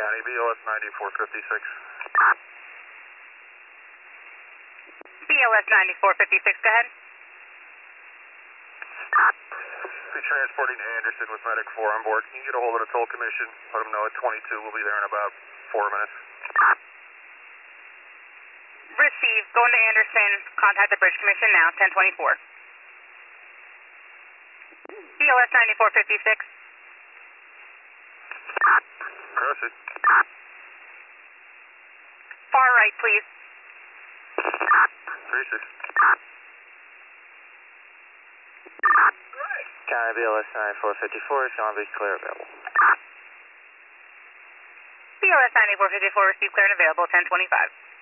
County, BLS 9456. BLS 9456, go ahead. Be transporting to Anderson with Medic 4 on board. Can you get a hold of the toll commission? Let them know at 22 we'll be there in about 4 minutes. Receive. Going to Anderson. Contact the Bridge Commission now, 1024. BLS 9456. Proceed. Far right, please. Proceed. County BLS 9454, Sean Beach, clear available. BLS 9454, receive clear and available, 1025.